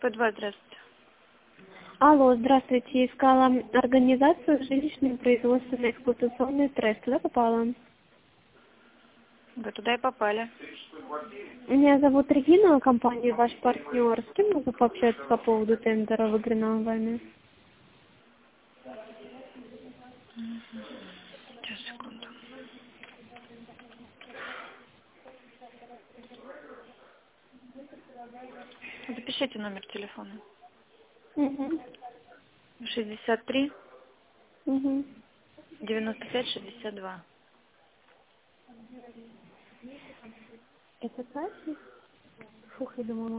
П2, здравствуйте. Алло, здравствуйте. Искала организацию жилищный производственный эксплуатационный трест. Туда попала? Вы туда и попали. Меня зовут Регина, компания «Ваш партнер». С кем могу пообщаться по поводу тендера, выигранного вами? Сейчас, секунду. Запишите номер телефона. Угу. 63 Угу. 95 62. Это Катя? Фух, я думала,